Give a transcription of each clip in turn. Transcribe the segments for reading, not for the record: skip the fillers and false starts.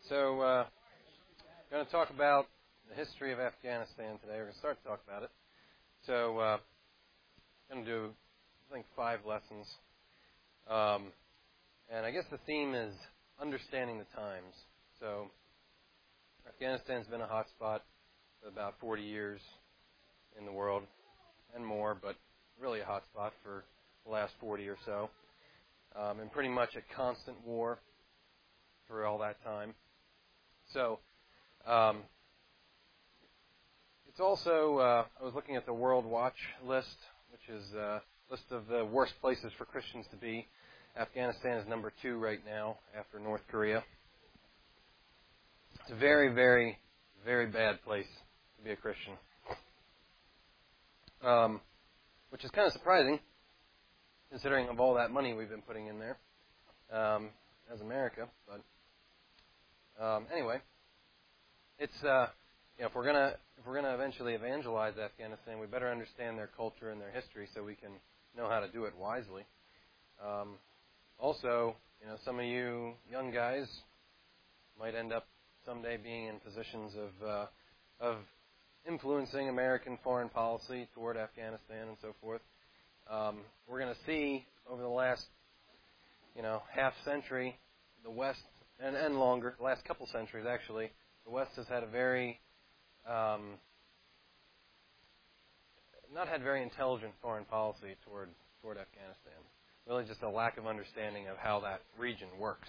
I'm going to talk about the history of Afghanistan today. We're going to start to talk about it. I'm going to do, I think, 5 lessons. And I guess the theme is understanding the times. So Afghanistan's been a hot spot for about 40 years in the world and more, but really a hot spot for the last 40 or so. And pretty much a constant war for all that time. So it's also, I was looking at the World Watch list, which is a list of the worst places for Christians to be. Afghanistan is number 2 right now after North Korea. It's a very, very, very bad place to be a Christian. Which is kind of surprising, considering of all that money we've been putting in there as America. But anyway, it's if we're gonna eventually evangelize Afghanistan, we better understand their culture and their history so we can know how to do it wisely. Also, some of you young guys might end up someday being in positions of influencing American foreign policy toward Afghanistan and so forth. We're going to see over the last, half century, the West, and longer, the last couple centuries actually, the West has had a very, not had very intelligent foreign policy toward Afghanistan. Really just a lack of understanding of how that region works.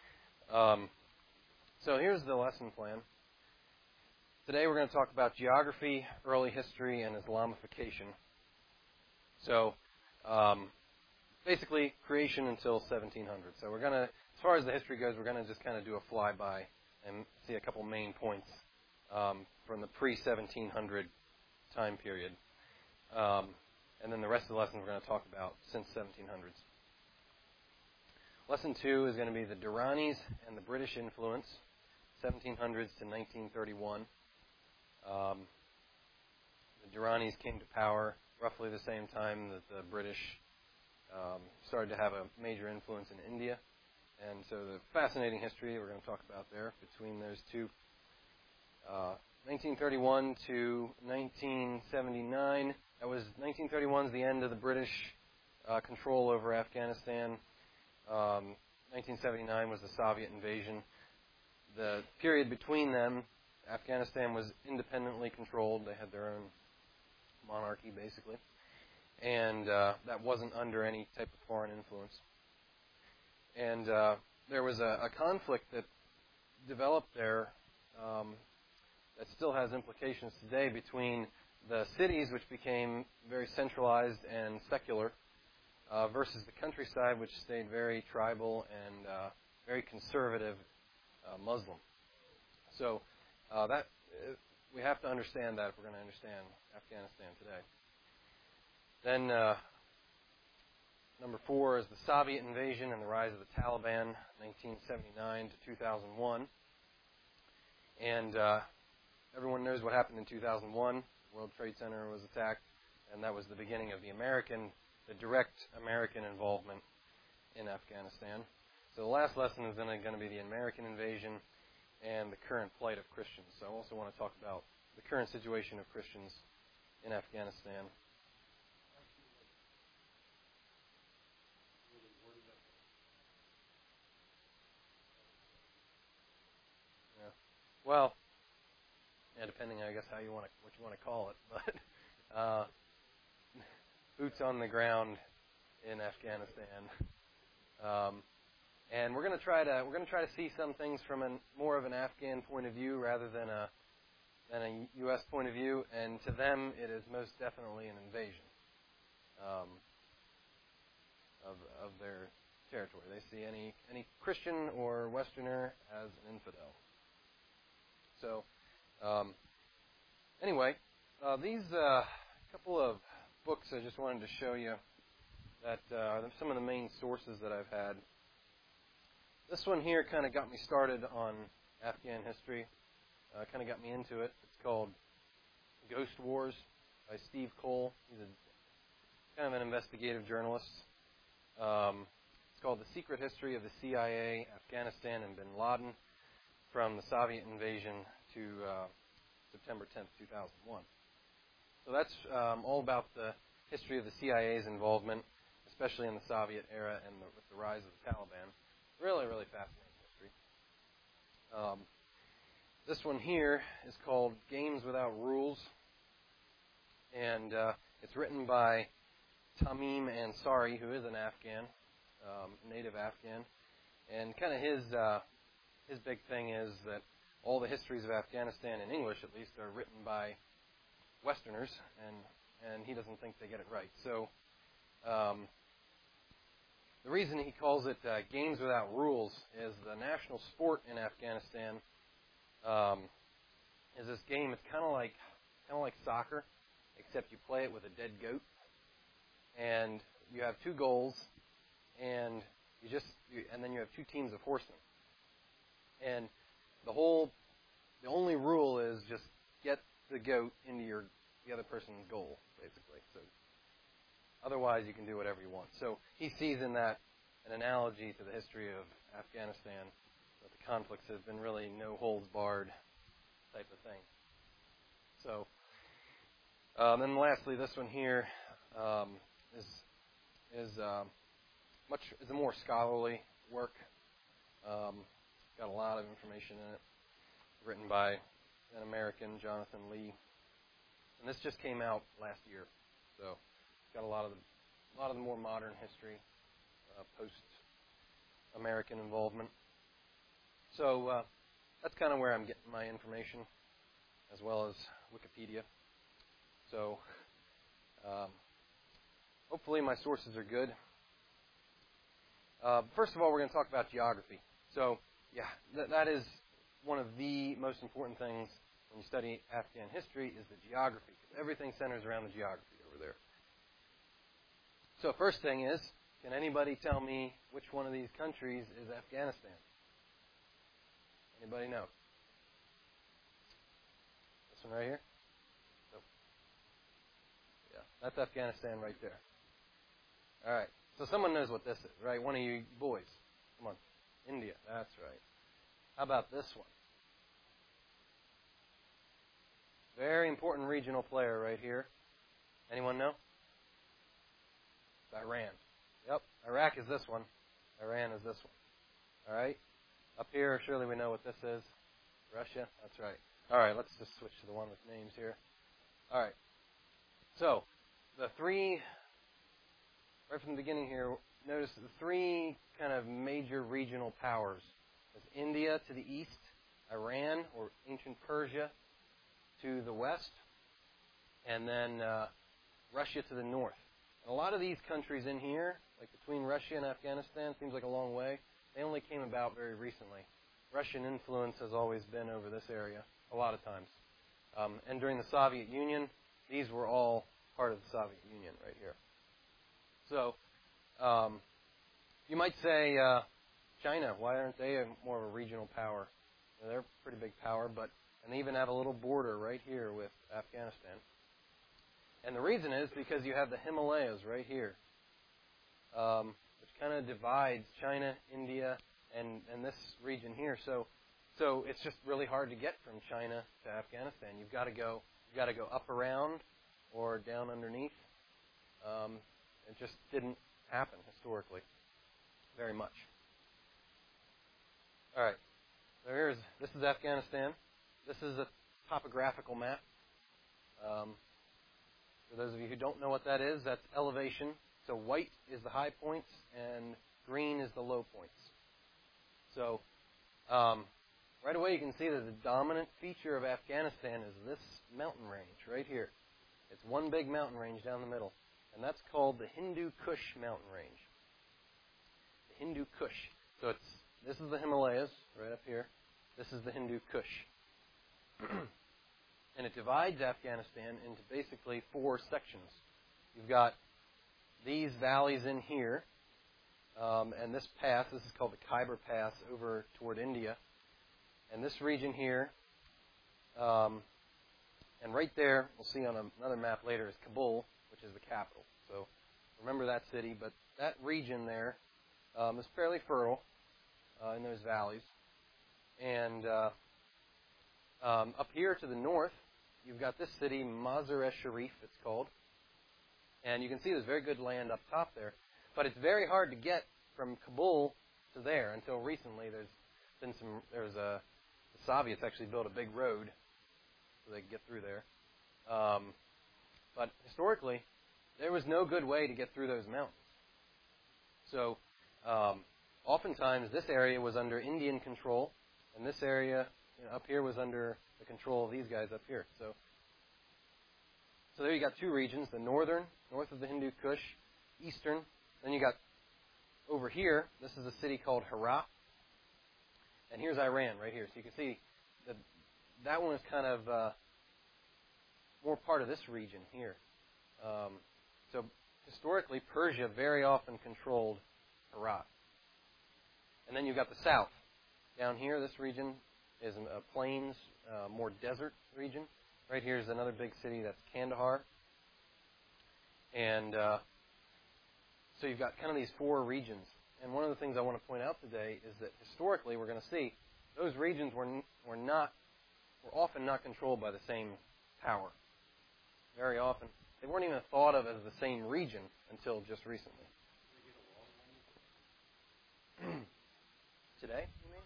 So here's the lesson plan. Today we're going to talk about geography, early history, and Islamification. So basically creation until 1700. So we're going to, as far as the history goes, we're going to just kind of do a flyby and see a couple main points from the pre-1700 time period. And then the rest of the lesson we're going to talk about since 1700s. Lesson 2 is going to be the Duranis and the British influence, 1700s to 1931. The Duranis came to power roughly the same time that the British started to have a major influence in India. And so the fascinating history we're going to talk about there between those two. 1931 to 1979. That was 1931 is the end of the British control over Afghanistan. 1979 was the Soviet invasion. The period between them, Afghanistan was independently controlled. They had their own monarchy, basically. And that wasn't under any type of foreign influence. And there was a conflict that developed there that still has implications today between the cities, which became very centralized and secular, versus the countryside, which stayed very tribal and very conservative Muslim. So that we have to understand that if we're going to understand Afghanistan today. Then number 4 is the Soviet invasion and the rise of the Taliban, 1979 to 2001. And everyone knows what happened in 2001. The World Trade Center was attacked, and that was the beginning of the direct American involvement in Afghanistan. So the last lesson is going to be the American invasion and the current plight of Christians. So I also want to talk about the current situation of Christians in Afghanistan. Yeah. Well, depending, I guess, what you want to call it, but boots on the ground in Afghanistan. And we're going to try to see some things from more of an Afghan point of view rather than a U.S. point of view. And to them, it is most definitely an invasion of their territory. They see any Christian or Westerner as an infidel. So anyway, these couple of books I just wanted to show you that are some of the main sources that I've had. This one here kind of got me started on Afghan history, kind of got me into it. It's called Ghost Wars by Steve Cole. He's kind of an investigative journalist. It's called The Secret History of the CIA, Afghanistan, and Bin Laden. from the Soviet invasion to September 10th, 2001. So that's all about the history of the CIA's involvement, especially in the Soviet era and with the rise of the Taliban. Really, really fascinating history. This one here is called Games Without Rules, and it's written by Tamim Ansari, who is an Afghan, native Afghan, and kind of his big thing is that all the histories of Afghanistan, in English at least, are written by Westerners, and he doesn't think they get it right. So the reason he calls it Games Without Rules is the national sport in Afghanistan is this game. It's kind of like soccer, except you play it with a dead goat, and you have two goals, and then you have two teams of horsemen, and the only rule is just get the goat into the other person's goal, basically. So otherwise, you can do whatever you want. So he sees in that an analogy to the history of Afghanistan, that the conflicts have been really no holds barred type of thing. So then lastly, this one here is a more scholarly work. Got a lot of information in it, written by an American, Jonathan Lee, and this just came out last year. So it's got a lot of the more modern history, post-American involvement. So that's kind of where I'm getting my information, as well as Wikipedia. So hopefully my sources are good. First of all, we're going to talk about geography. So yeah, that is one of the most important things when you study Afghan history is the geography, because everything centers around the geography over there. So first thing is, can anybody tell me which one of these countries is Afghanistan? Anybody know? This one right here? Nope. Yeah, that's Afghanistan right there. All right. So someone knows what this is, right? One of you boys. Come on. India. That's right. How about this one? Very important regional player right here. Anyone know? It's Iran. Yep. Iraq is this one. Iran is this one. All right. Up here, surely we know what this is. Russia. That's right. All right. Let's just switch to the one with names here. All right. So the three, right from the beginning here, notice the three kind of major regional powers. There's India to the east, Iran or ancient Persia to the west, and then Russia to the north. And a lot of these countries in here, like between Russia and Afghanistan, seems like a long way. They only came about very recently. Russian influence has always been over this area a lot of times. And during the Soviet Union, these were all part of the Soviet Union right here. So you might say China, why aren't they more of a regional power? They're a pretty big power, and they even have a little border right here with Afghanistan. And the reason is because you have the Himalayas right here, which kind of divides China, India, and this region here. So it's just really hard to get from China to Afghanistan. You've got to go up around or down underneath. It just didn't happen historically very much. All right. So this is Afghanistan. This is a topographical map. For those of you who don't know what that is, that's elevation. So white is the high points and green is the low points. So right away you can see that the dominant feature of Afghanistan is this mountain range right here. It's one big mountain range down the middle, and that's called the Hindu Kush mountain range. The Hindu Kush. So this is the Himalayas right up here. This is the Hindu Kush. And it divides Afghanistan into basically four sections. You've got these valleys in here, and this pass, this is called the Khyber Pass over toward India. And this region here, and right there, we'll see on another map later, is Kabul, which is the capital. So remember that city, but that region there is fairly fertile in those valleys. And up here to the north, you've got this city, Mazar-e-Sharif, it's called. And you can see there's very good land up top there. But it's very hard to get from Kabul to there. Until recently, the Soviets actually built a big road so they could get through there. But historically, there was no good way to get through those mountains. So oftentimes this area was under Indian control, and this area up here was under the control of these guys up here. So there you got two regions, the northern, north of the Hindu Kush, eastern. Then you got over here, this is a city called Herat. And here's Iran right here. So you can see that one is kind of more part of this region here. So historically, Persia very often controlled Herat. And then you've got the south. Down here, this region is a plains, more desert region. Right here is another big city, that's Kandahar. And so you've got kind of these four regions. And one of the things I want to point out today is that historically, we're going to see those regions were often not controlled by the same power. Very often, they weren't even thought of as the same region until just recently. Today, you mean?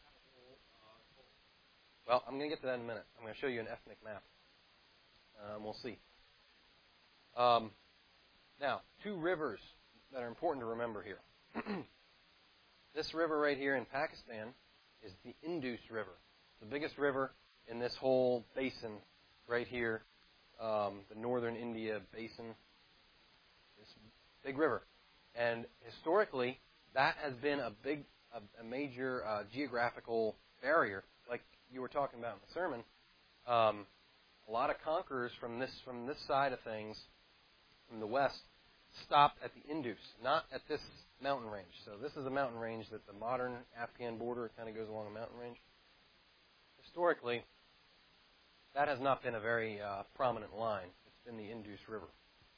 Well, I'm going to get to that in a minute. I'm going to show you an ethnic map. We'll see. Now, two rivers that are important to remember here. This river right here in Pakistan is the Indus River. The biggest river in this whole basin right here, the northern India basin. This big river. And historically, that has been a major geographical barrier, like you were talking about in the sermon. A lot of conquerors from this side of things, from the west, stopped at the Indus, not at this mountain range. So this is a mountain range that the modern Afghan border kind of goes along a mountain range. Historically, that has not been a very prominent line. It's been the Indus River.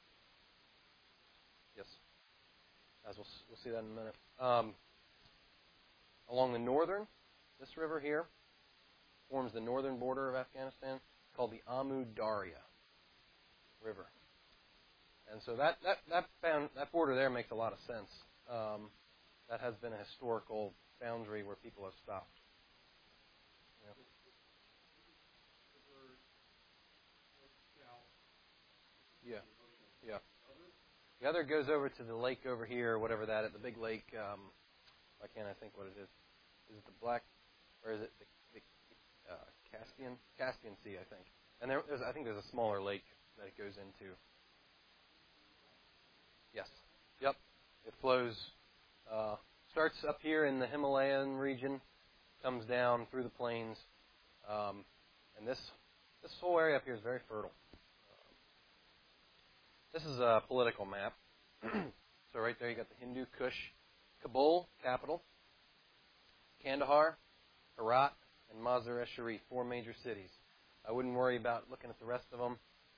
Yes, as we'll see that in a minute. Along the northern, this river here forms the northern border of Afghanistan, called the Amu Darya River. And so that border there makes a lot of sense. That has been a historical boundary where people have stopped. Yeah. Yeah. The other goes over to the lake over here, whatever that is, the big lake. Why can't I think what it is? Is it the Black, or is it the Caspian Sea, I think. And I think there's a smaller lake that it goes into. Yes. Yep. It flows, starts up here in the Himalayan region, comes down through the plains, and this whole area up here is very fertile. This is a political map. So right there you got the Hindu Kush, Kabul, capital, Kandahar, Herat, and Mazar-e-Sharif, four major cities. I wouldn't worry about looking at the rest of them.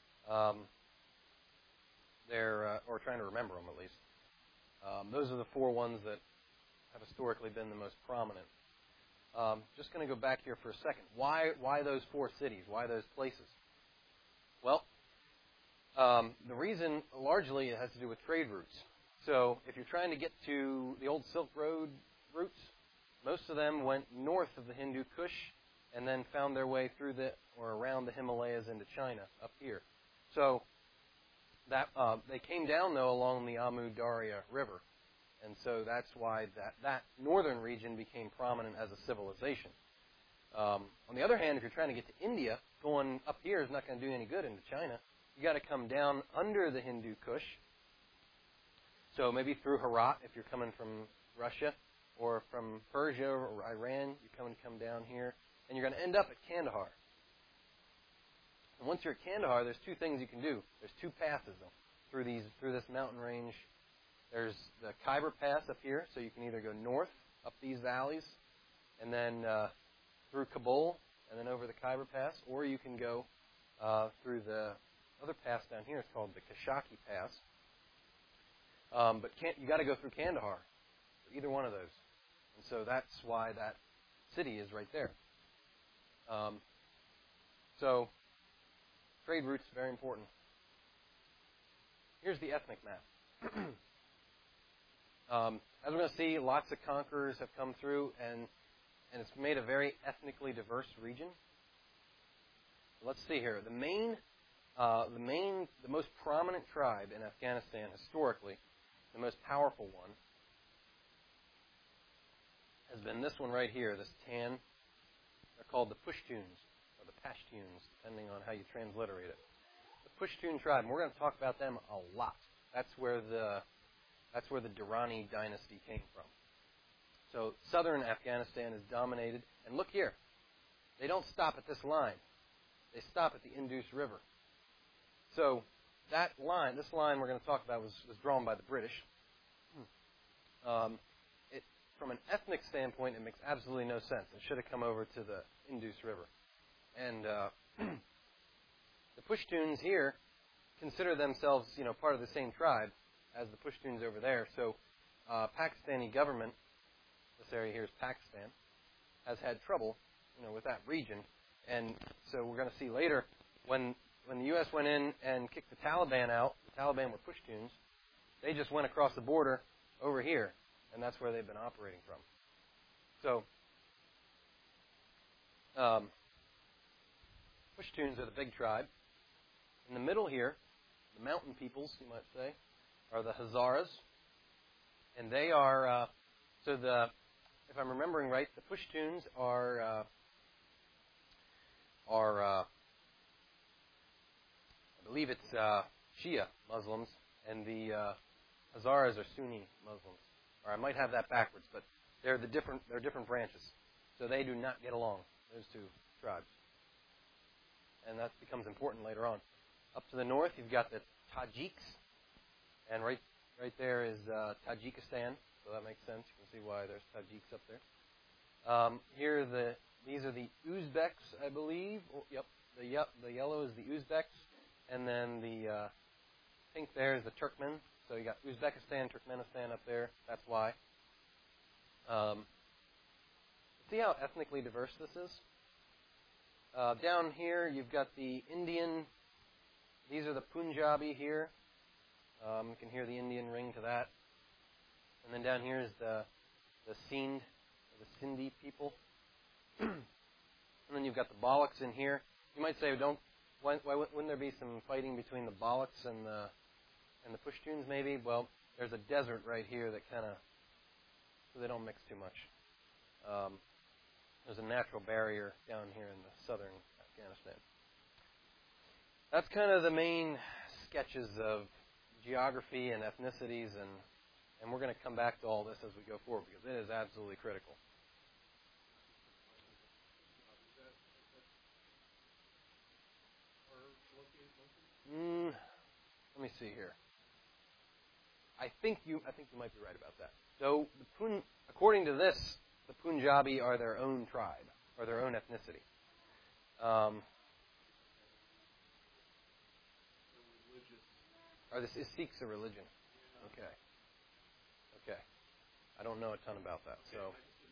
Or trying to remember them at least. Those are the four ones that have historically been the most prominent. Just going to go back here for a second. Why those four cities? Why those places? Well, the reason largely it has to do with trade routes. So if you're trying to get to the old Silk Road routes, most of them went north of the Hindu Kush and then found their way through or around the Himalayas into China up here. So that they came down though along the Amu Darya River, and so that's why that northern region became prominent as a civilization. On the other hand, if you're trying to get to India, going up here is not going to do any good into China. You got to come down under the Hindu Kush. So maybe through Herat if you're coming from Russia, or from Persia or Iran, you're come down here, and you're going to end up at Kandahar. And once you're at Kandahar, there's two things you can do. There's two passes through this mountain range. There's the Khyber Pass up here, so you can either go north up these valleys, and then through Kabul, and then over the Khyber Pass, or you can go through the other pass down here. It's called the Kashaki Pass. But you got to go through Kandahar for either one of those. And so that's why that city is right there. So trade routes, very important. Here's the ethnic map. As we're going to see, lots of conquerors have come through, and it's made a very ethnically diverse region. Let's see here. The most prominent tribe in Afghanistan historically, the most powerful one, has been this one right here, this tan. They're called the Pashtuns, or the Pashtuns, depending on how you transliterate it. The Pashtun tribe, and we're going to talk about them a lot. That's where the Durrani dynasty came from. So southern Afghanistan is dominated. And look here. They don't stop at this line. They stop at the Indus River. So that line, this line we're going to talk about was drawn by the British. From an ethnic standpoint, it makes absolutely no sense. It should have come over to the Indus River. And the Pashtuns here consider themselves, part of the same tribe as the Pashtuns over there. So Pakistani government, this area here is Pakistan, has had trouble, with that region. And so we're going to see later when the U.S. went in and kicked the Taliban out, the Taliban were Pashtuns, they just went across the border over here, and that's where they've been operating from. So Pashtuns are the big tribe. In the middle here, the mountain peoples, you might say, are the Hazaras. And they are, if I'm remembering right, the Pashtuns are I believe it's Shia Muslims, and the Hazaras are Sunni Muslims. Or I might have that backwards, but they're different branches. So they do not get along, those two tribes. And that becomes important later on. Up to the north, you've got the Tajiks, and right there is Tajikistan, so that makes sense. You can see why there's Tajiks up there. These are the Uzbeks, I believe. Oh, yep, the yellow is the Uzbeks, and then the pink there is the Turkmen. So you got Uzbekistan, Turkmenistan up there. That's why. See how ethnically diverse this is? Down here, you've got the Indian. These are the Punjabi here. You can hear the Indian ring to that. And then down here is the Sindh, the Sindhi people. And then you've got the Balochs in here. You might say, why wouldn't there be some fighting between the Balochs and the Pashtuns maybe? Well, there's a desert right here that so they don't mix too much. There's a natural barrier down here in the southern Afghanistan. That's kind of the main sketches of geography and ethnicities, and we're going to come back to all this as we go forward because it is absolutely critical. Let me see here. I think you might be right about that. So, according to this, the Punjabi are their own tribe, or their own ethnicity. Is Sikhs a religion? Okay. I don't know a ton about that. So,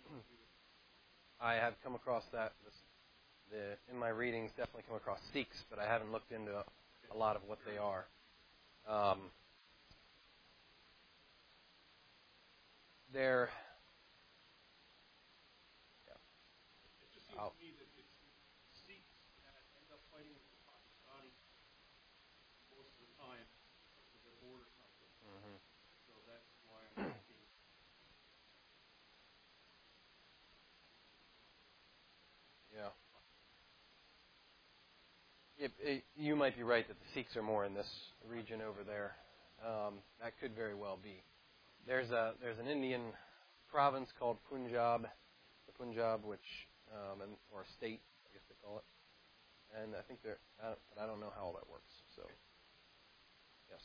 I have come across that. In my readings, definitely come across Sikhs, but I haven't looked into a lot of what they are. They're... It just seems to me that it's Sikhs that end up fighting with the Pakistani most of the time because of their border conflict. Mm-hmm. So that's why I'm thinking. Yeah. You might be right that the Sikhs are more in this region over there. That could very well be. There's an Indian province called Punjab, the Punjab, or state, I guess they call it. And I think I don't know how all that works. So, yes.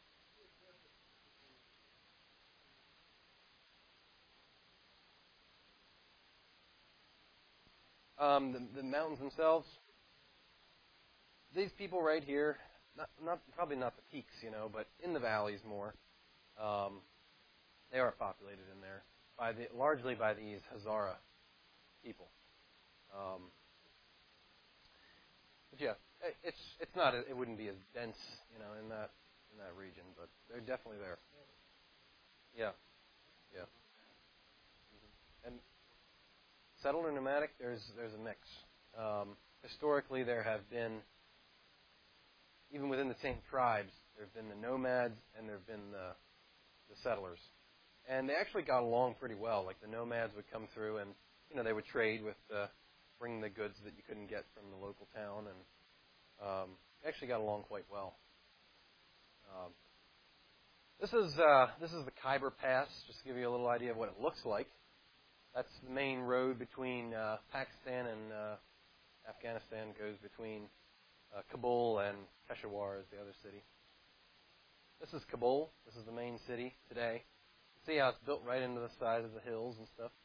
The mountains themselves. These people right here, probably not the peaks, but in the valleys more. They are populated in there largely by these Hazara people. But yeah, it's not it wouldn't be as dense, in that region, but they're definitely there. Yeah, yeah. And settled or nomadic, there's a mix. Historically, there have been, even within the same tribes, there have been the nomads and there have been the settlers. And they actually got along pretty well. Like the nomads would come through and, they would trade with, bring the goods that you couldn't get from the local town, and they actually got along quite well. This is the Khyber Pass, just to give you a little idea of what it looks like. That's the main road between Pakistan and Afghanistan. It goes between Kabul and Peshawar is the other city. This is Kabul. This is the main city today. See how it's built right into the side of the hills and stuff.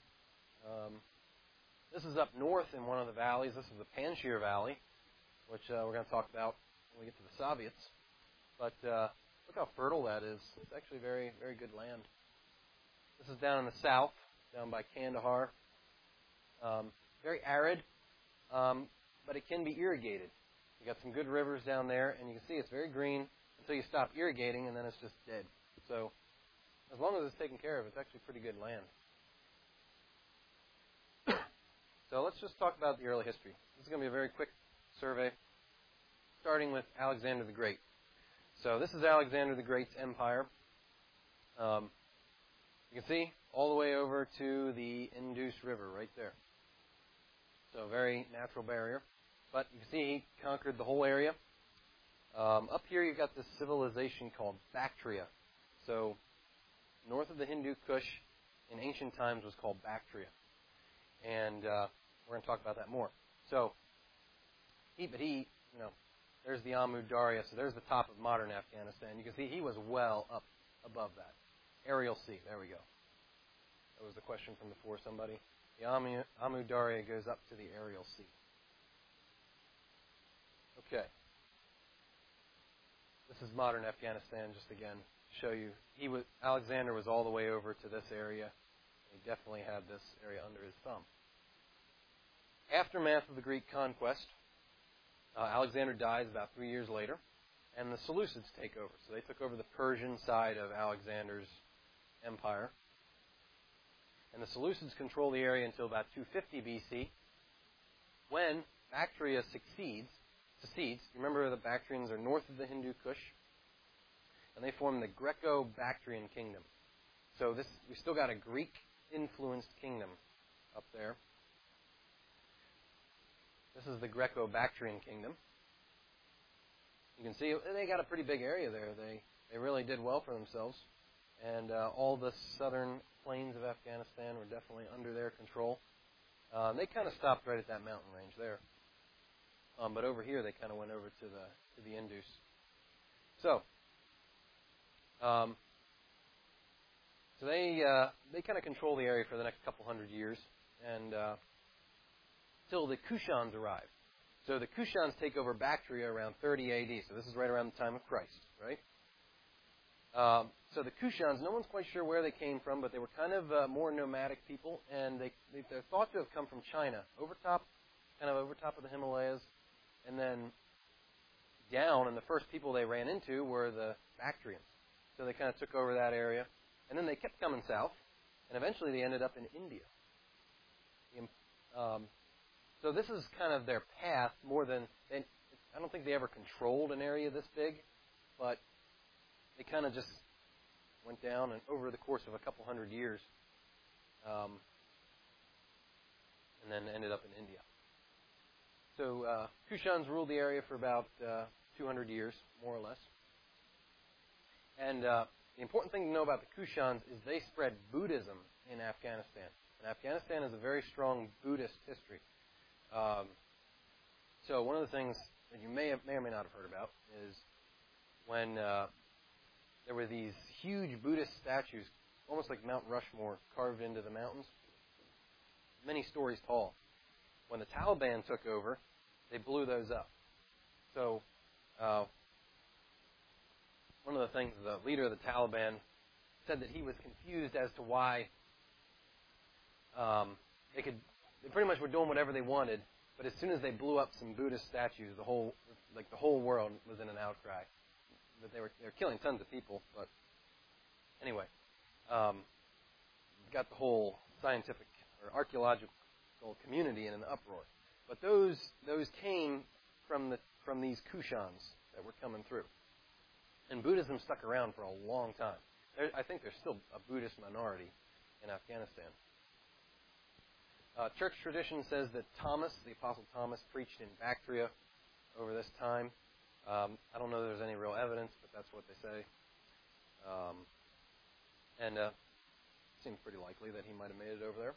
This is up north in one of the valleys. This is the Panjshir Valley, which we're going to talk about when we get to the Soviets. But look how fertile that is. It's actually very, very good land. This is down in the south, down by Kandahar. Very arid, but it can be irrigated. You got some good rivers down there, and you can see it's very green until you stop irrigating, and then it's just dead. So as long as it's taken care of, it's actually pretty good land. So let's just talk about the early history. This is going to be a very quick survey, starting with Alexander the Great. So this is Alexander the Great's empire. You can see all the way over to the Indus River right there. So a very natural barrier. But you can see he conquered the whole area. Up here you've got this civilization called Bactria. So north of the Hindu Kush in ancient times was called Bactria. And we're going to talk about that more. So, there's the Amu Darya. So there's the top of modern Afghanistan. You can see he was well up above that. Aerial Sea. There we go. That was the question from before somebody. The Amu Darya goes up to the Aerial Sea. Okay. This is modern Afghanistan, just again to show you. Alexander was all the way over to this area. He definitely had this area under his thumb. Aftermath of the Greek conquest, Alexander dies about 3 years later, and the Seleucids take over. So they took over the Persian side of Alexander's empire. And the Seleucids control the area until about 250 BC, when Bactria secedes. Remember, the Bactrians are north of the Hindu Kush, and they form the Greco-Bactrian kingdom. So we still got a Greek-influenced kingdom up there. This is the Greco-Bactrian kingdom. You can see they got a pretty big area there. They really did well for themselves. And all the southern plains of Afghanistan were definitely under their control. They kind of stopped right at that mountain range there. But over here, they kind of went over to the Indus. So they kind of control the area for the next couple hundred years, and till the Kushans arrive. So the Kushans take over Bactria around 30 AD. So this is right around the time of Christ, right? So the Kushans, no one's quite sure where they came from, but they were kind of more nomadic people, and they're thought to have come from China, over top of the Himalayas, and then down, and the first people they ran into were the Bactrians. So they kind of took over that area, and then they kept coming south, and eventually they ended up in India. So this is kind of their path more than... I don't think they ever controlled an area this big, but they kind of just went down and over the course of a couple hundred years, and then ended up in India. So Kushans ruled the area for about 200 years, more or less. And the important thing to know about the Kushans is they spread Buddhism in Afghanistan. And Afghanistan has a very strong Buddhist history. So one of the things that you may or may not have heard about is when there were these huge Buddhist statues, almost like Mount Rushmore, carved into the mountains, many stories tall. When the Taliban took over, they blew those up. So one of the things the leader of the Taliban said that he was confused as to why they could they pretty much were doing whatever they wanted. But as soon as they blew up some Buddhist statues, the whole world was in an outcry. That they were killing tons of people. But anyway, got the whole scientific or archaeological community in an uproar. But those came from these Kushans that were coming through. And Buddhism stuck around for a long time. I think there's still a Buddhist minority in Afghanistan. Church tradition says that Thomas, the Apostle Thomas, preached in Bactria over this time. I don't know if there's any real evidence, but that's what they say. And it seems pretty likely that he might have made it over there.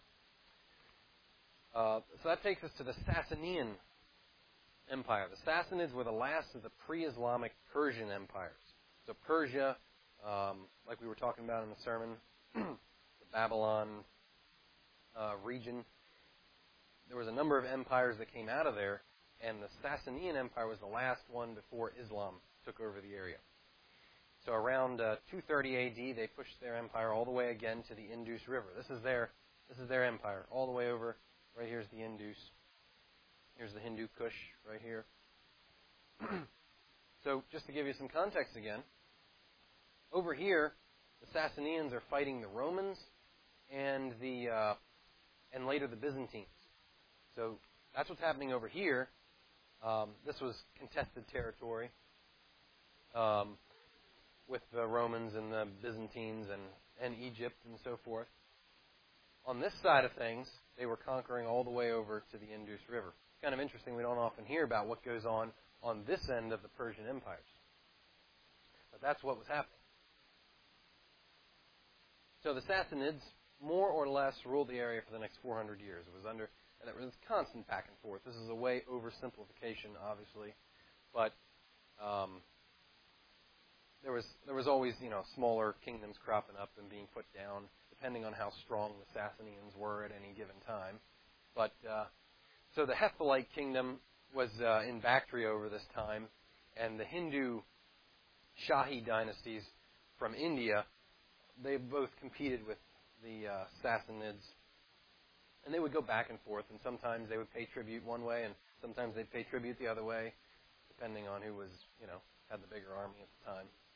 So that takes us to the Sasanian Empire. The Sassanids were the last of the pre-Islamic Persian empires. So Persia, like we were talking about in the sermon, the Babylon region, there was a number of empires that came out of there, and the Sasanian Empire was the last one before Islam took over the area. So around 230 A.D., they pushed their empire all the way again to the Indus River. This is their empire, all the way over. Right here's the Indus. Here's the Hindu Kush right here. So just to give you some context again, over here, the Sassanians are fighting the Romans and later the Byzantines. So that's what's happening over here. This was contested territory with the Romans and the Byzantines and Egypt and so forth. On this side of things, they were conquering all the way over to the Indus River. It's kind of interesting. We don't often hear about what goes on this end of the Persian empires. But that's what was happening. So the Sassanids more or less ruled the area for the next 400 years. And it was constant back and forth. This is a way oversimplification, obviously, but there was always smaller kingdoms cropping up and being put down, depending on how strong the Sassanians were at any given time. But so the Hephthalite kingdom was in Bactria over this time, and the Hindu Shahi dynasties from India, they both competed with the Sassanids. And they would go back and forth, and sometimes they would pay tribute one way, and sometimes they'd pay tribute the other way, depending on who was, had the bigger army at the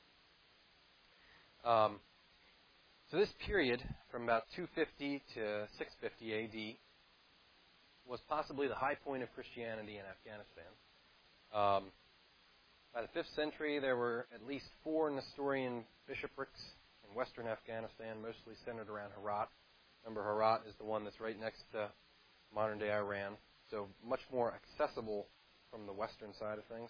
time. So this period, from about 250 to 650 A.D., was possibly the high point of Christianity in Afghanistan. By the 5th century, there were at least 4 Nestorian bishoprics in western Afghanistan, mostly centered around Herat. Remember, Herat is the one that's right next to modern-day Iran, so much more accessible from the western side of things.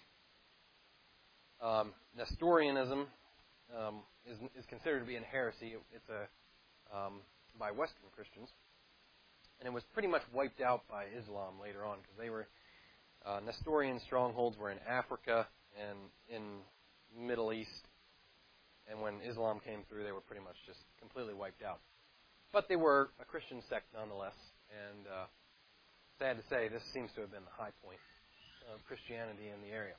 Nestorianism is considered to be a heresy. It's by Western Christians, and it was pretty much wiped out by Islam later on, because they were Nestorian strongholds were in Africa and in the Middle East, and when Islam came through, they were pretty much just completely wiped out. But they were a Christian sect nonetheless, and sad to say, this seems to have been the high point of Christianity in the area.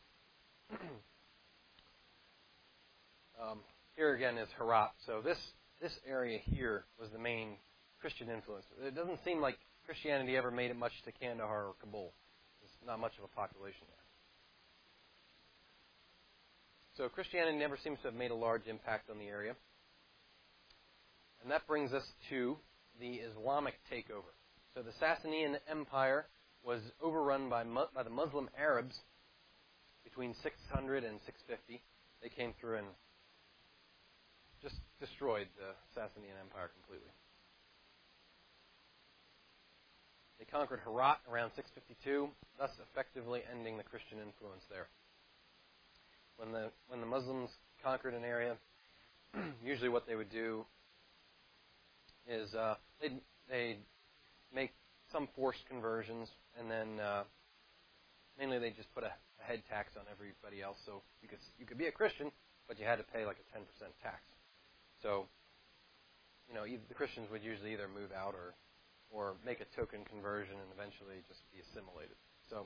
Here again is Herat. So this area here was the main Christian influence. It doesn't seem like Christianity ever made it much to Kandahar or Kabul. There's not much of a population there. So Christianity never seems to have made a large impact on the area. And that brings us to the Islamic takeover. So the Sasanian Empire was overrun by the Muslim Arabs between 600 and 650. They came through and just destroyed the Sasanian Empire completely. They conquered Herat around 652, thus effectively ending the Christian influence there. When the Muslims conquered an area, usually what they would do is they'd make some forced conversions, and then mainly they just put a head tax on everybody else. So you could be a Christian, but you had to pay like a 10% tax. So the Christians would usually either move out or make a token conversion and eventually just be assimilated. So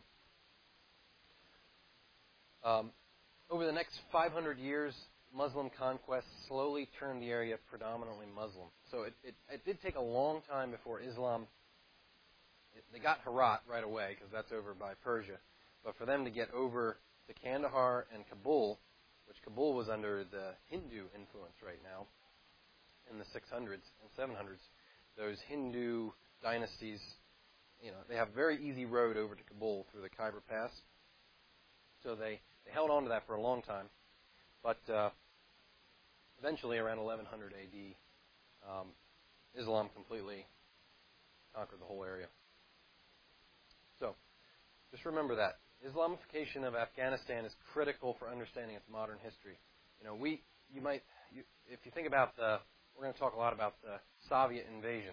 over the next 500 years, Muslim conquest slowly turned the area predominantly Muslim. So it did take a long time before Islam they got Herat right away because that's over by Persia. But for them to get over to Kandahar and Kabul, which Kabul was under the Hindu influence right now in the 600s and 700s, those Hindu dynasties, they have a very easy road over to Kabul through the Khyber Pass. So they held on to that for a long time. But eventually, around 1100 AD, Islam completely conquered the whole area. So, just remember that. Islamification of Afghanistan is critical for understanding its modern history. If you think about we're going to talk a lot about the Soviet invasion.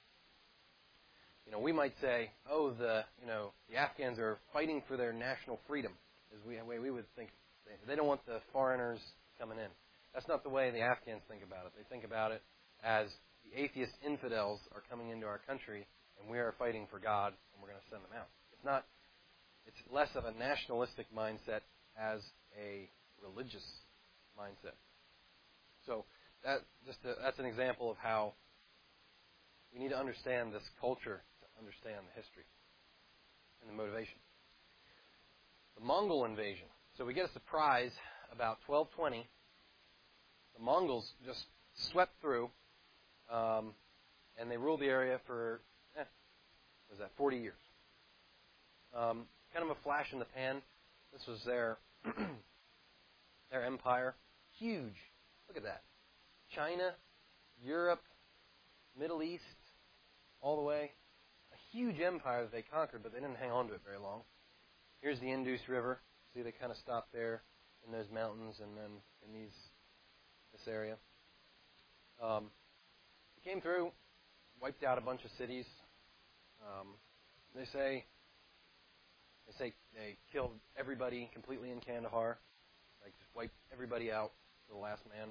We might say, the Afghans are fighting for their national freedom, is the way we would think. They don't want the foreigners coming in. That's not the way the Afghans think about it. They think about it as the atheist infidels are coming into our country, and we are fighting for God, and we're going to send them out. It's less of a nationalistic mindset as a religious mindset. So that's an example of how we need to understand this culture to understand the history and the motivation. The Mongol invasion. So we get a surprise about 1220. The Mongols just swept through, and they ruled the area for 40 years. Kind of a flash in the pan. This was their empire. Huge. Look at that. China, Europe, Middle East, all the way. A huge empire that they conquered, but they didn't hang on to it very long. Here's the Indus River. See, they kind of stopped there in those mountains and then in this area. They came through, wiped out a bunch of cities. They say they killed everybody completely in Kandahar, just wiped everybody out to the last man.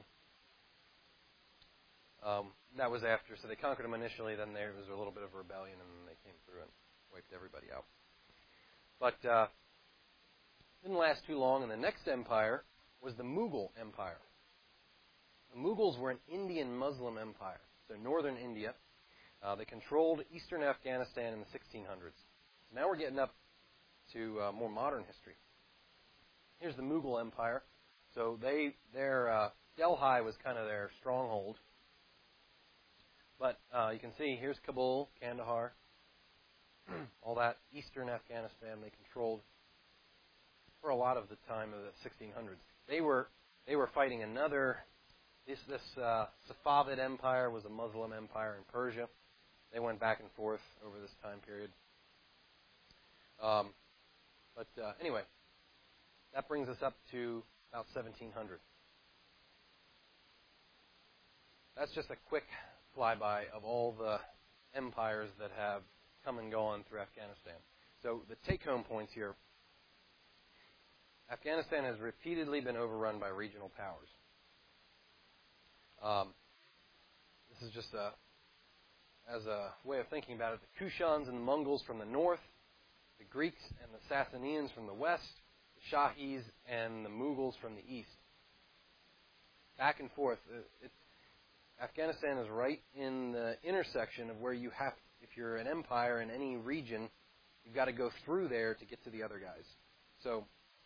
That was after, so they conquered them initially, then there was a little bit of a rebellion, and then they came through and wiped everybody out. But didn't last too long, and the next empire was the Mughal Empire. The Mughals were an Indian Muslim empire, so northern India. They controlled eastern Afghanistan in the 1600s. So now we're getting up to more modern history. Here's the Mughal Empire. So their Delhi was kind of their stronghold. But you can see here's Kabul, Kandahar, all that eastern Afghanistan they controlled for a lot of the time of the 1600s. They were fighting another. This Safavid Empire was a Muslim empire in Persia. They went back and forth over this time period. Anyway, that brings us up to about 1700. That's just a quick flyby of all the empires that have come and gone through Afghanistan. So the take-home points here. Afghanistan has repeatedly been overrun by regional powers. This is just as a way of thinking about it. The Kushans and the Mongols from the north, the Greeks and the Sasanians from the west, the Shahis and the Mughals from the east. Back and forth. Afghanistan is right in the intersection of where you have, if you're an empire in any region, you've got to go through there to get to the other guys. So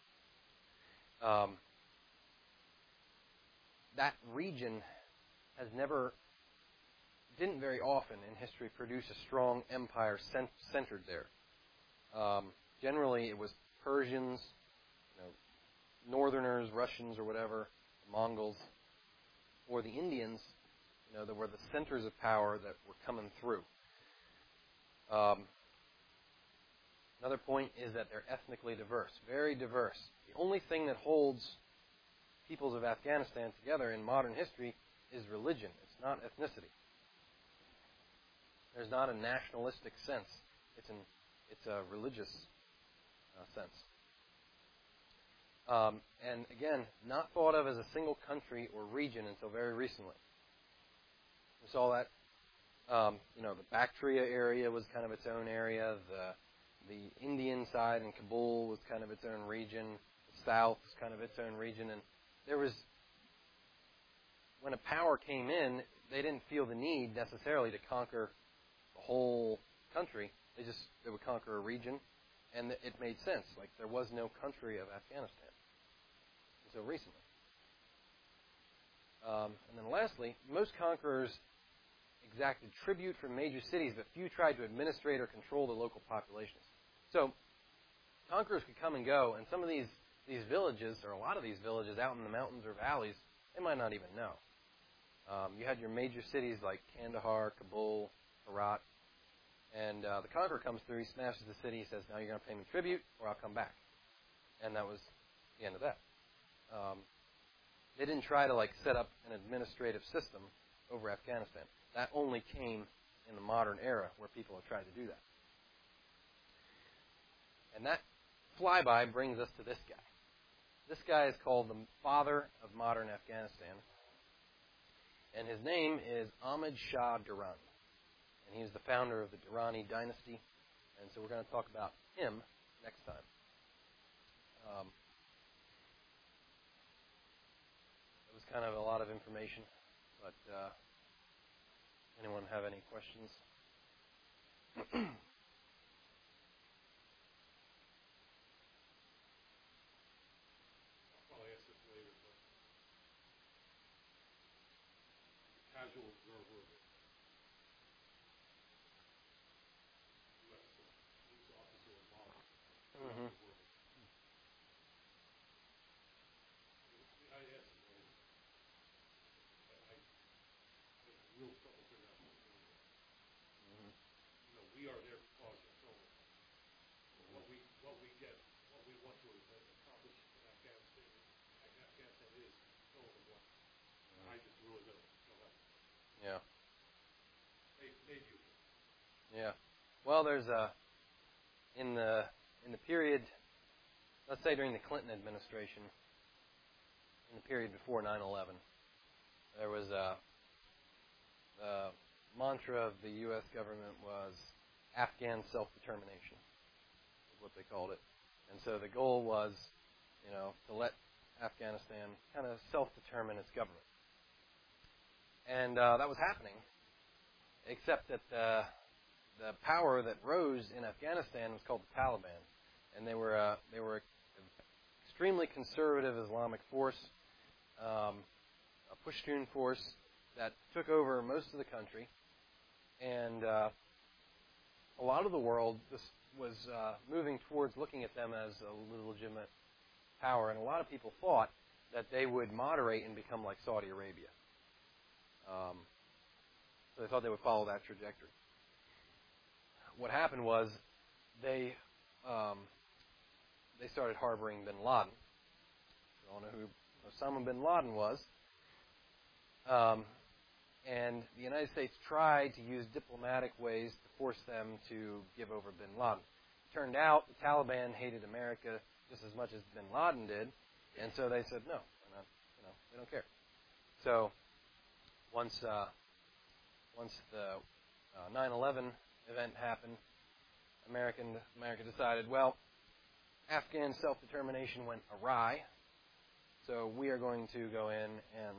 that region didn't very often in history produce a strong empire centered there. Generally, it was Persians, Northerners, Russians, or whatever, Mongols, or the Indians, that were the centers of power that were coming through. Another point is that they're ethnically diverse, very diverse. The only thing that holds peoples of Afghanistan together in modern history is religion. It's not ethnicity. There's not a nationalistic sense. It's a religious sense. And again, not thought of as a single country or region until very recently. We saw that, the Bactria area was kind of its own area. The Indian side in Kabul was kind of its own region. The south was kind of its own region. And when a power came in, they didn't feel the need necessarily to conquer the whole country. They would conquer a region, and it made sense. Like, there was no country of Afghanistan until recently. And then lastly, most conquerors exacted tribute from major cities, but few tried to administrate or control the local populations. So conquerors could come and go, and some of these villages, or a lot of these villages out in the mountains or valleys, they might not even know. You had your major cities like Kandahar, Kabul, Herat, and the conqueror comes through, he smashes the city, he says, now you're going to pay me tribute, or I'll come back. And that was the end of that. They didn't try to set up an administrative system over Afghanistan. That only came in the modern era where people have tried to do that. And that flyby brings us to this guy. This guy is called the father of modern Afghanistan. And his name is Ahmad Shah Durrani. And he was the founder of the Durrani dynasty. And so we're going to talk about him next time. It was kind of a lot of information, but anyone have any questions? I'll probably ask this later, but the casual observer of it, U.S. news officer involved around the world. I asked him later. I have real trouble figuring out what's going on. We are there because of solar. What we get, what we want to accomplish in Afghanistan is fill in the blank. I just really don't know that. Yeah. Maybe. Yeah. Well, there's in the period, let's say during the Clinton administration, in the period before 9/11, there was the mantra of the U.S. government was Afghan self-determination, is what they called it. And so the goal was, to let Afghanistan kind of self-determine its government. And that was happening, except that the power that rose in Afghanistan was called the Taliban, and they were an extremely conservative Islamic force, a Pashtun force that took over most of the country, and a lot of the world was moving towards looking at them as a legitimate power, and a lot of people thought that they would moderate and become like Saudi Arabia. So they thought they would follow that trajectory. What happened was they started harboring bin Laden. You all know who Osama bin Laden was. And the United States tried to use diplomatic ways to force them to give over bin Laden. Turned out the Taliban hated America just as much as bin Laden did, and so they said, no, we don't care. So once the 9/11 event happened, America decided, well, Afghan self-determination went awry, so we are going to go in and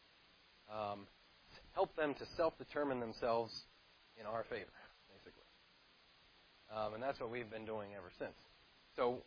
help them to self-determine themselves in our favor, basically. And that's what we've been doing ever since. So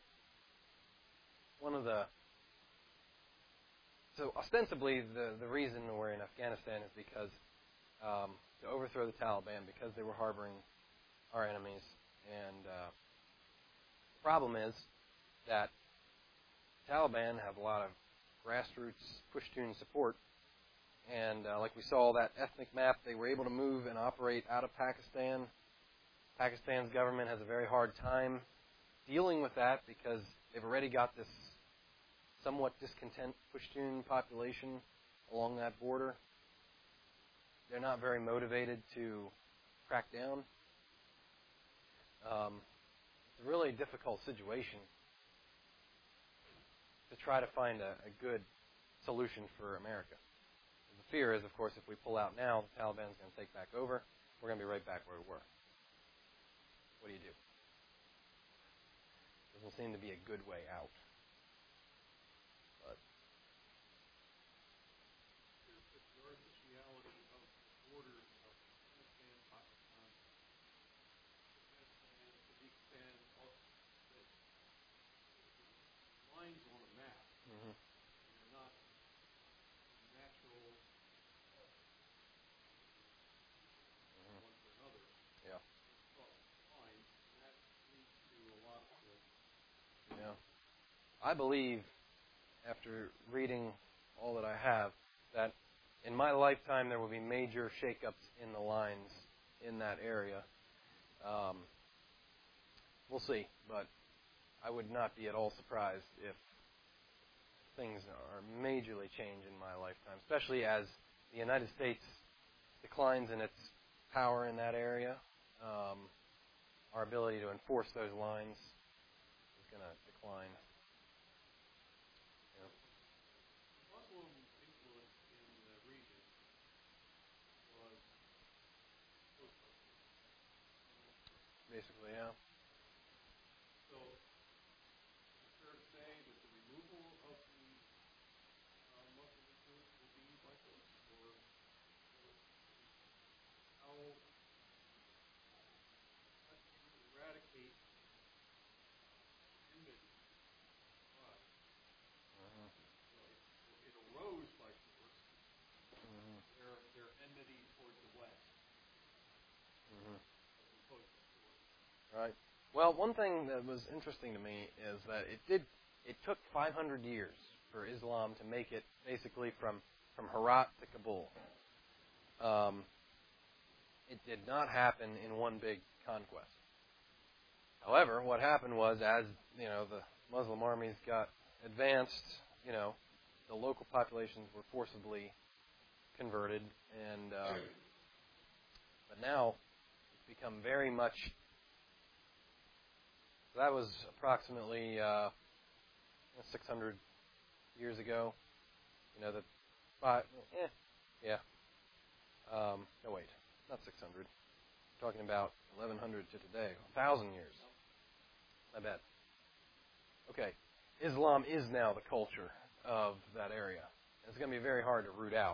ostensibly the reason we're in Afghanistan is because to overthrow the Taliban, because they were harboring our enemies. And the problem is that the Taliban have a lot of grassroots Pashtun support. And like we saw that ethnic map, they were able to move and operate out of Pakistan. Pakistan's government has a very hard time dealing with that because they've already got this somewhat discontent Pashtun population along that border. They're not very motivated to crack down. It's a really difficult situation to try to find a good solution for America. The fear is, of course, if we pull out now, the Taliban's going to take back over. We're going to be right back where we were. What do you do? Doesn't seem to be a good way out. But here's the artificiality of the borders of Afghanistan, Pakistan. Afghanistan I believe, after reading all that I have, that in my lifetime there will be major shakeups in the lines in that area. We'll see, but I would not be at all surprised if things are majorly changed in my lifetime, especially as the United States declines in its power in that area. Our ability to enforce those lines is going to decline. Yeah. Muslim influence in the region was Basically, yeah. so it's fair to say that the removal of the Muslim influence will be like this, or how do you eradicate enmity? Why? It arose by force. Their enmity towards the West, as opposed to force. Right. Well, one thing that was interesting to me is that it took 500 years for Islam to make it basically from Herat to Kabul. It did not happen in one big conquest. However, what happened was, as the Muslim armies got advanced, the local populations were forcibly converted, and but now it's become very much. That was approximately 600 years ago. No, wait, not 600. I'm talking about 1100 to today, 1,000 years. I bet. Okay, Islam is now the culture of that area. It's going to be very hard to root out.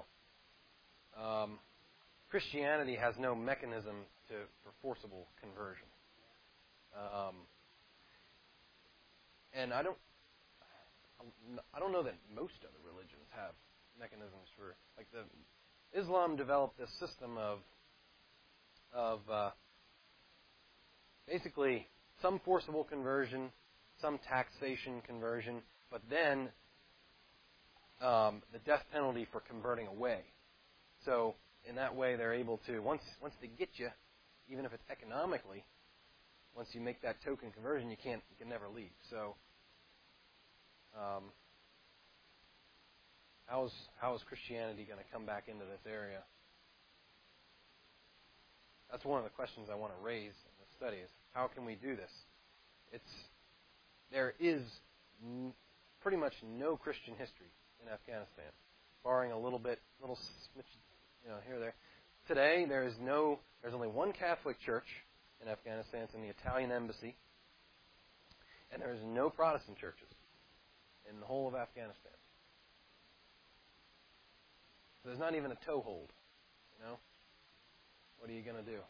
Christianity has no mechanism for forcible conversion. And I don't know that most other religions have mechanisms for, like, Islam developed this system of basically some forcible conversion, some taxation conversion, but then the death penalty for converting away. So in that way, they're able to, once they get you, even if it's economically, once you make that token conversion, you can never leave. So how is Christianity going to come back into this area? That's one of the questions I want to raise in the study is, how can we do this? There is pretty much no Christian history in Afghanistan, barring a little smidge, here or there. Today, there's only one Catholic church in Afghanistan. It's in the Italian embassy, and there's no Protestant churches in the whole of Afghanistan. So there's not even a toehold. What are you going to do?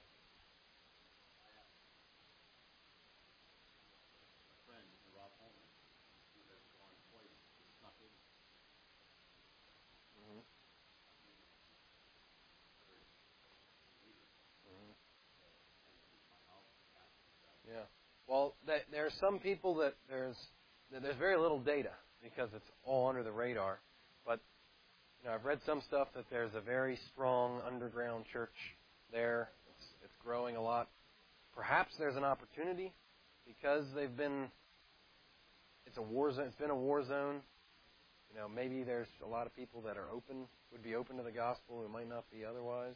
Yeah. Well, there are some people that there's very little data because it's all under the radar. But I've read some stuff that there's a very strong underground church there. It's growing a lot. Perhaps there's an opportunity because it's a war zone. It's been a war zone. Maybe there's a lot of people that would be open to the gospel who might not be otherwise.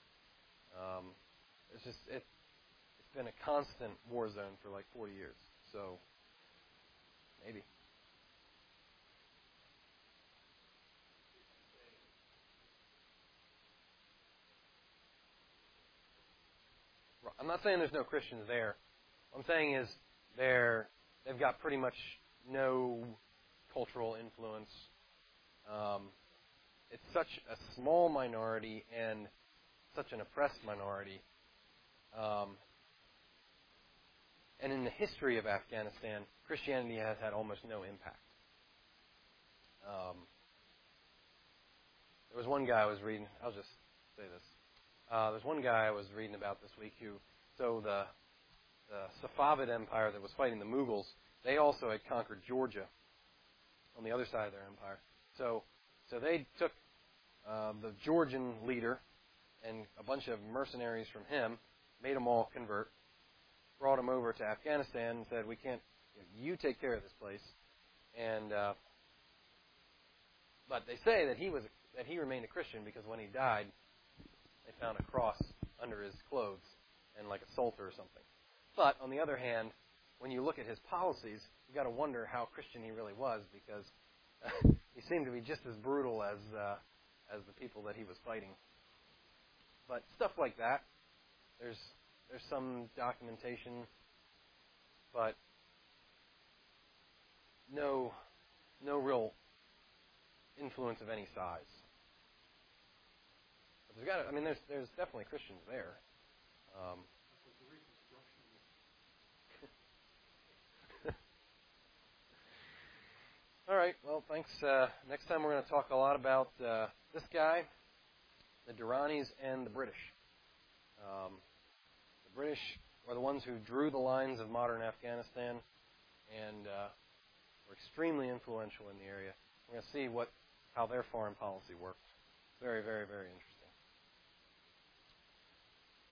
It's been a constant war zone for like 40 years. So, maybe. I'm not saying there's no Christians there. What I'm saying is they've got pretty much no cultural influence. It's such a small minority and such an oppressed minority. And in the history of Afghanistan, Christianity has had almost no impact. There was one guy I was reading. I'll just say this. There's one guy I was reading about this week so the Safavid Empire that was fighting the Mughals, they also had conquered Georgia. on the other side of their empire. So they took the Georgian leader and a bunch of mercenaries from him, made them all convert, brought them over to Afghanistan and said, "We can't. You take care of this place." And but they say that he remained a Christian because when he died, they found a cross under his clothes and like a psalter or something. But on the other hand, when you look at his policies, you got to wonder how Christian he really was, because he seemed to be just as brutal as the people that he was fighting. But stuff like that, there's some documentation, but no real influence of any size. But there's definitely Christians there. All right. Well, thanks. Next time we're going to talk a lot about this guy, the Duranis, and the British. The British were the ones who drew the lines of modern Afghanistan and were extremely influential in the area. We're going to see how their foreign policy worked. Very, very, very interesting.